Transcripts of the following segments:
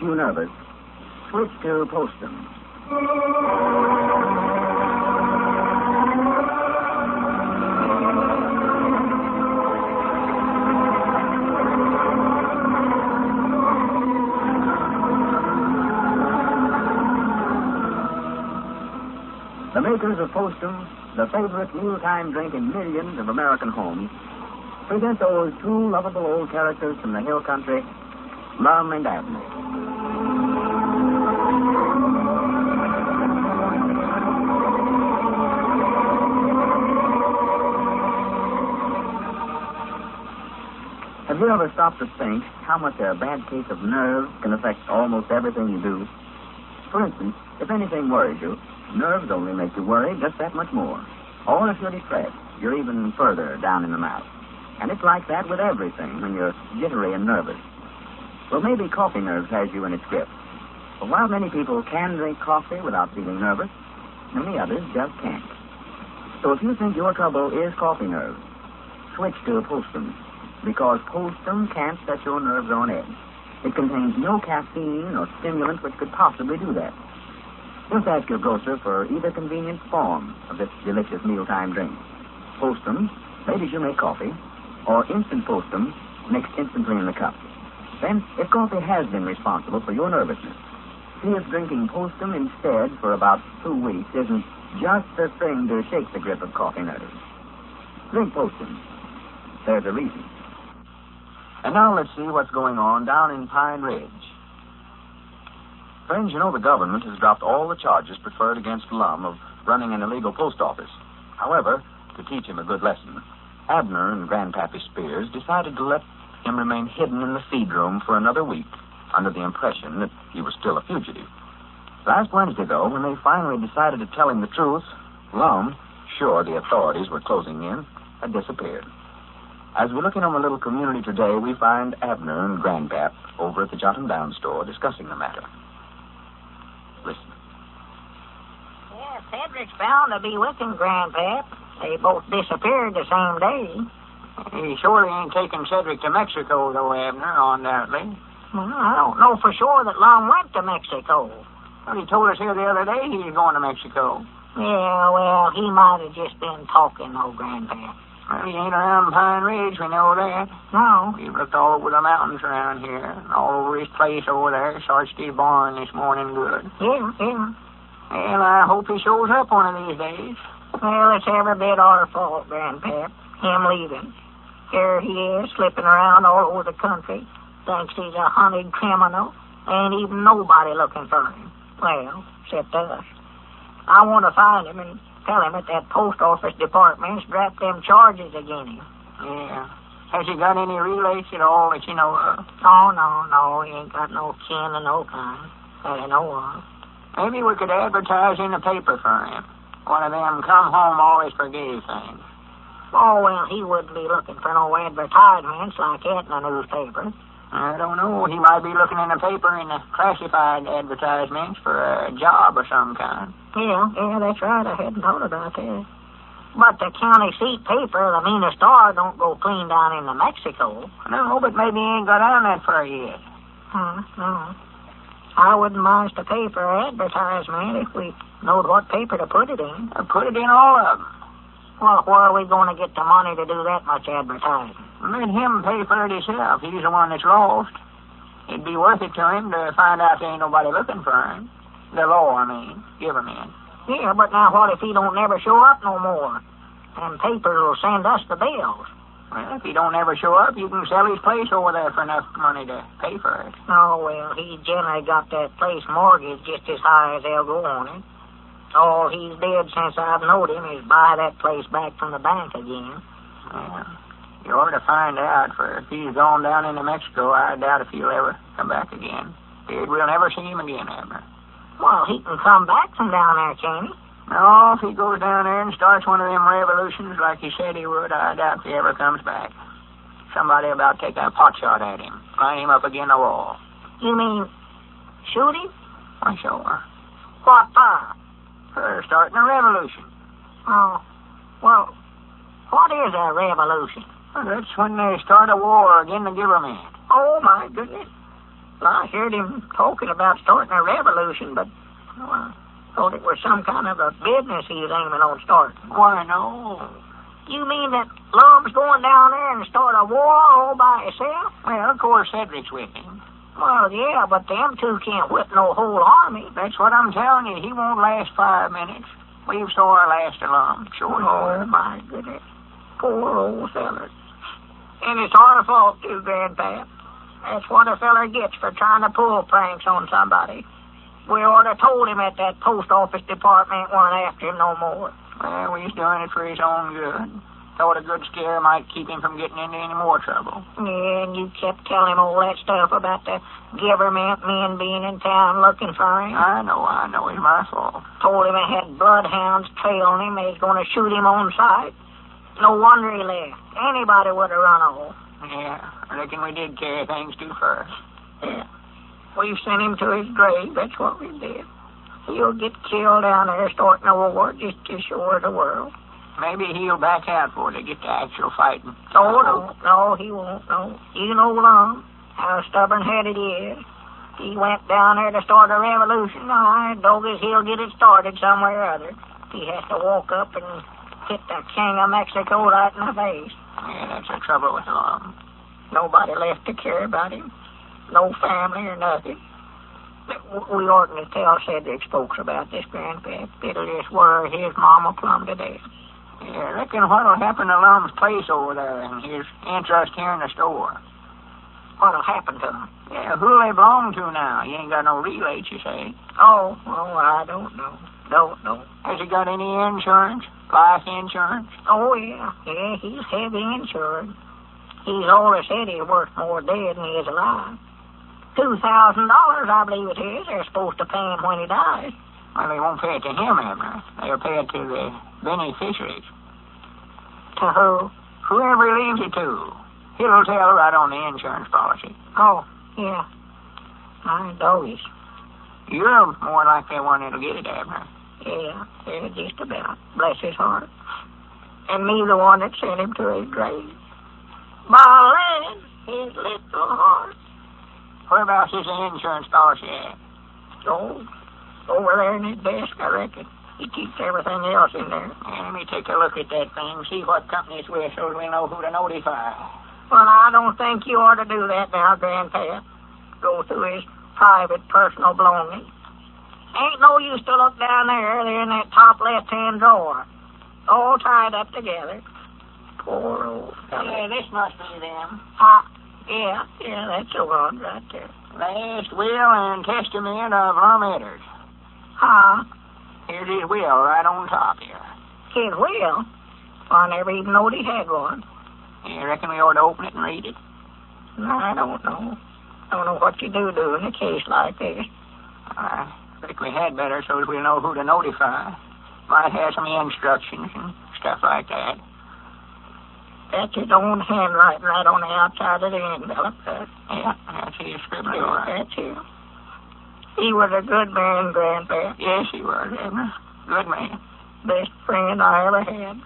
you nervous, switch to Postum. The makers of Postum, the favorite mealtime drink in millions of American homes, present those two lovable old characters from the hill country, Lum and Abner. Have you ever stopped to think how much a bad case of nerves can affect almost everything you do? For instance, if anything worries you, nerves only make you worry just that much more. Or if you're depressed, you're even further down in the mouth. And it's like that with everything when you're jittery and nervous. Well, maybe coffee nerves has you in its grip. But while many people can drink coffee without feeling nervous, many others just can't. So if you think your trouble is coffee nerves, switch to Postum, because Postum can't set your nerves on edge. It contains no caffeine or stimulant which could possibly do that. Just ask your grocer for either convenient form of this delicious mealtime drink. Postum, made as you make coffee, or instant Postum, mixed instantly in the cup. Then, if coffee has been responsible for your nervousness, see if drinking Postum instead for about 2 weeks isn't just the thing to shake the grip of coffee nerves. Drink Postum. There's a reason. And now let's see what's going on down in Pine Ridge. Friends, you know the government has dropped all the charges preferred against Lum of running an illegal post office. However, to teach him a good lesson, Abner and Grandpappy Spears decided to let him remain hidden in the feed room for another week under the impression that he was still a fugitive. Last Wednesday, though, when they finally decided to tell him the truth, Lum, sure the authorities were closing in, had disappeared. As we look in on the little community today, we find Abner and Grandpap over at the Jot 'em Down store discussing the matter. Listen. Yeah, Cedric's bound to be with him, Grandpap. They both disappeared the same day. He surely ain't taking Cedric to Mexico, though, Abner, undoubtedly. Well, I don't know for sure that Lum went to Mexico. Well, he told us here the other day he was going to Mexico. Yeah, well, he might have just been talking, old Grandpap. Well, he ain't around Pine Ridge, we know that. No. We've looked all over the mountains around here, and all over his place over there. Searched his barn this morning good. Yeah. Well, I hope he shows up one of these days. Well, it's every bit our fault, Grandpap, him leaving. Here he is, slipping around all over the country. Thinks he's a hunted criminal. Ain't even nobody looking for him. Well, except us. I want to find him and tell him that post office department's dropped them charges against him. Yeah. Has he got any relates at all that you know of? Oh, no. He ain't got no kin of no kind that I know of. Maybe we could advertise in the paper for him. One of them come home always forgave things. Oh, well, he wouldn't be looking for no advertisements like that in the newspaper. I don't know. He might be looking in the paper in the classified advertisements for a job of some kind. Yeah, that's right. I hadn't thought about that. But the county seat paper, the Mena Star, don't go clean down into Mexico. No, but maybe he ain't got down that far yet. No. I wouldn't mind to pay for advertisement if we knowed what paper to put it in. Put it in all of them. Well, where are we going to get the money to do that much advertising? Let him pay for it himself. He's the one that's lost. It'd be worth it to him to find out there ain't nobody looking for him. The law, I mean. Give him in. Yeah, but now what if he don't never show up no more? And papers will send us the bills. Well, if he don't ever show up, you can sell his place over there for enough money to pay for it. Oh, well, he generally got that place mortgaged just as high as they'll go on it. All he's did since I've known him is buy that place back from the bank again. Yeah. You ought to find out, for if he's gone down into Mexico, I doubt if he'll ever come back again. We'll never see him again, Abner. Well, he can come back from down there, can he? No, if he goes down there and starts one of them revolutions like he said he would, I doubt if he ever comes back. Somebody about to take a pot shot at him, line him up against the wall. You mean shoot him? Why, sure. What for? For starting a revolution. Oh, well, what is a revolution? Well, that's when they start a war against the government. Oh, my goodness. Well, I heard him talking about starting a revolution, but I thought it was some kind of a business he was aiming on starting. Why, no. You mean that Lum's going down there and start a war all by himself? Well, of course, Cedric's with him. Well, yeah, but them two can't whip no whole army. That's what I'm telling you. He won't last 5 minutes. We've saw our last of Lum. Sure. Oh, my goodness. Poor old feller. And it's our fault, too, Grandpap. That's what a feller gets for trying to pull pranks on somebody. We ought to told him at that post office department weren't after him no more. Well, he's doing it for his own good. Thought a good scare might keep him from getting into any more trouble. Yeah, and you kept telling him all that stuff about the government men being in town looking for him. I know. It's my fault. Told him I had bloodhounds trailing him. They was going to shoot him on sight. No wonder he left. Anybody would have run off. Yeah, I reckon we did carry things too far. Yeah. We sent him to his grave. That's what we did. He'll get killed down there starting a war just to show the world. Maybe he'll back out before they get to actual fighting. Oh, no, he won't. No. You know Lum, how stubborn-headed he is. He went down there to start a revolution. I doggies he'll get it started somewhere or other. He has to walk up and hit the King of Mexico right in the face. Yeah, that's the trouble with Lum. Nobody left to care about him. No family or nothing. We oughtn't to tell Cedric's folks about this, Grandpap. It'll just worry his mama plumb to death. Yeah, I reckon what'll happen to Lum's place over there and his interest here in the store. What'll happen to him? Yeah, who'll they belong to now? You ain't got no relates, you say. Oh, I don't know. Don't know. Has he got any insurance? Life insurance? Oh, yeah. Yeah, he's heavy insured. He's always said he's worth more dead than he is alive. $2,000, I believe it is. They're supposed to pay him when he dies. Well, they won't pay it to him, Abner. They'll pay it to the beneficiaries. To who? Whoever he leaves it to. He'll tell right on the insurance policy. Oh, yeah. My doggies. You're more like the one that'll get it, Abner. Yeah, just about. Bless his heart. And me the one that sent him to his grave. My land, his little heart. Whereabouts is the insurance policy at? Oh, over there in his desk, I reckon. He keeps everything else in there. Yeah, let me take a look at that thing, see what company it's with so we know who to notify. Well, I don't think you ought to do that now, Grandpap. Go through his private, personal belongings. Ain't no use to look down there. They're in that top left-hand drawer. All tied up together. Poor old fellow. Yeah, this must be them. Yeah, that's the one right there. Last will and testament of Lum Edders. Here's his will right on top here. His will? I never even knowed he had one. You reckon we ought to open it and read it? No, I don't know. I don't know what you do in a case like this. I think we had better so that we'll know who to notify. Might have some instructions and stuff like that. That's his own handwriting right on the outside of the envelope. Yeah, that's his scribbling. Yeah, that's him. He was a good man, Grandpa. Yes, he was, Abner. Good man. Best friend I ever had.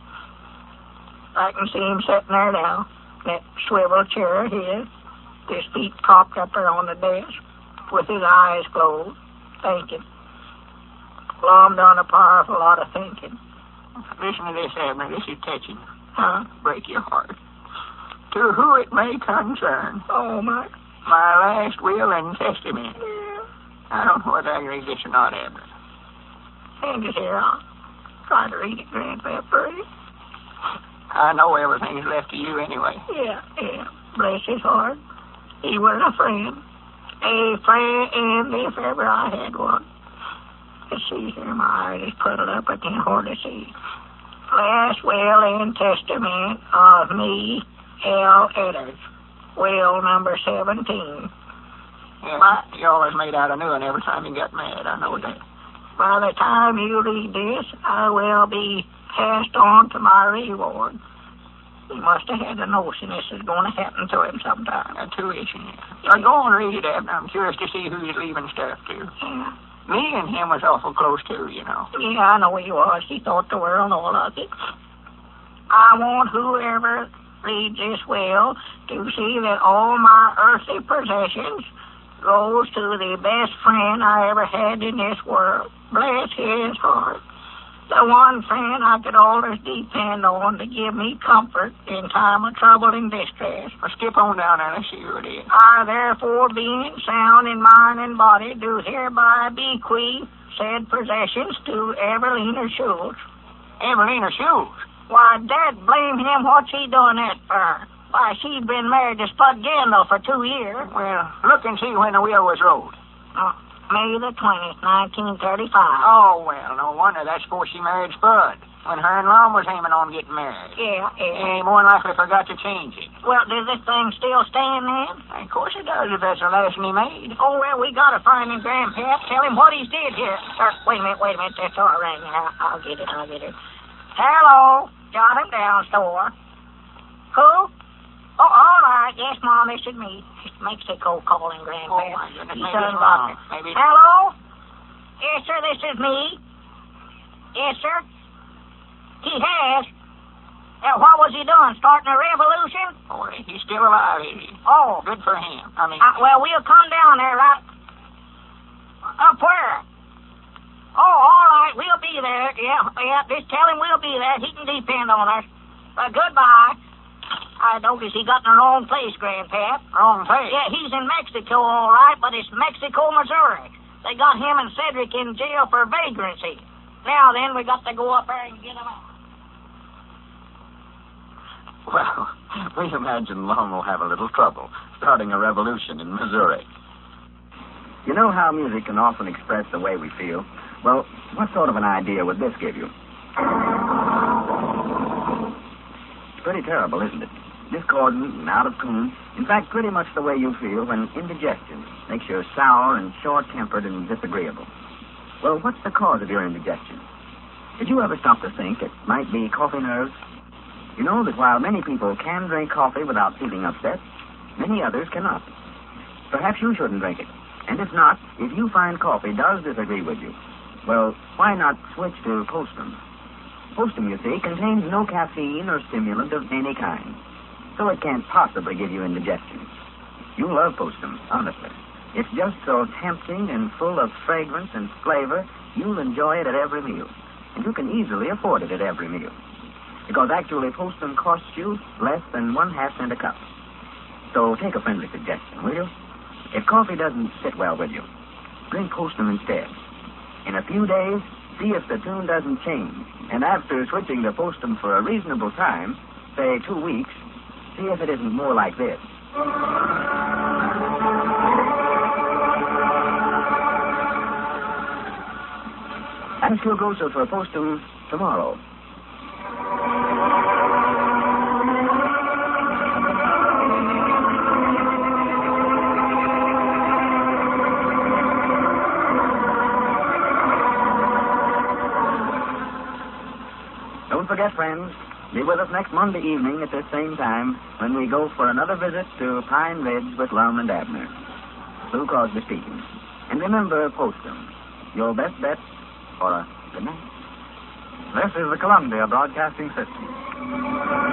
I can see him sitting there now, that swivel chair of his feet propped up there on the desk, with his eyes closed, thinking. Lum done a powerful lot of thinking. Listen to this, Abner. This is touching. Break your heart. To who it may concern. Oh, my last will and testament. Yeah. I don't know whether I can read this or not, Abner. Hand it here. I'll try to read it, Grandpa, for you. I know everything's left to you anyway. Yeah. Bless his heart. He was a friend. A friend, if ever I had one. Let's see here, my eyes is puddled up. I can't hardly see. Last will and testament of me, L. Edders. Will number 17. Yeah, you always made out a new one every time you got mad. I know that. By the time you read this, I will be passed on to my reward. He must have had a notion this is going to happen to him sometime. A tuition, yeah. Go and read it, Abner. I'm curious to see who he's leaving stuff to. Yeah. Me and him was awful close, too, you know. Yeah, I know he was. He thought the world all of it. I want whoever reads this will to see that all my earthly possessions goes to the best friend I ever had in this world. Bless his heart. The one friend I could always depend on to give me comfort in time of trouble and distress. Well, skip on down there. Let's see who it is. I, therefore, being sound in mind and body, do hereby bequeath said possessions to Evelina Schultz. Evelina Schultz? Why, Dad, blame him. What's he doing that for? Why, she's been married to Spud Gandalf for 2 years. Well, look and see when the will was wrote. May the 20th, 1935. Oh, well, no wonder. That's before she married Spud, when her and Lum was aiming on getting married. Yeah. He more than likely forgot to change it. Well, does this thing still stand then? Of course it does, if that's the last one he made. Oh, well, we gotta find him, Grandpap. Tell him what he did here. Wait a minute. That's all right. I'll get it. Hello. Jot him down, store. Who? Oh, all right. Yes, Mom, this is me. It's Mexico calling, Grandpap. Oh, my goodness. Maybe it's Mom. Maybe it's... Hello? Yes, sir, this is me. Yes, sir. He has. What was he doing? Starting a revolution? Oh, he's still alive, is he? Oh. Good for him. I mean... well, we'll come down there, right? Up where? Oh, all right. We'll be there. Yeah. Just tell him we'll be there. He can depend on us. Goodbye. I notice he got in the wrong place, Grandpap. Wrong place? Yeah, he's in Mexico, all right, but it's Mexico, Missouri. They got him and Cedric in jail for vagrancy. Now then, we got to go up there and get him out. Well, we imagine Lum will have a little trouble starting a revolution in Missouri. You know how music can often express the way we feel? Well, what sort of an idea would this give you? It's pretty terrible, isn't it? Discordant and out of tune. In fact, pretty much the way you feel when indigestion makes you sour and short-tempered and disagreeable. Well, what's the cause of your indigestion? Did you ever stop to think it might be coffee nerves? You know that while many people can drink coffee without feeling upset, many others cannot. Perhaps you shouldn't drink it. And if not, if you find coffee does disagree with you, well, why not switch to Postum? Postum, you see, contains no caffeine or stimulant of any kind, so it can't possibly give you indigestion. You love Postum, honestly. It's just so tempting and full of fragrance and flavor, you'll enjoy it at every meal. And you can easily afford it at every meal. Because actually, Postum costs you less than 1/2 cent a cup. So take a friendly suggestion, will you? If coffee doesn't sit well with you, drink Postum instead. In a few days, see if the tune doesn't change. And after switching to Postum for a reasonable time, say 2 weeks, see if it isn't more like this. Ask your grocer for Postum tomorrow. Don't forget, friends, be with us next Monday evening at this same time when we go for another visit to Pine Ridge with Lum and Abner. Lou Crosby speaking. And remember, Postum, your best bet for a good night. This is the Columbia Broadcasting System.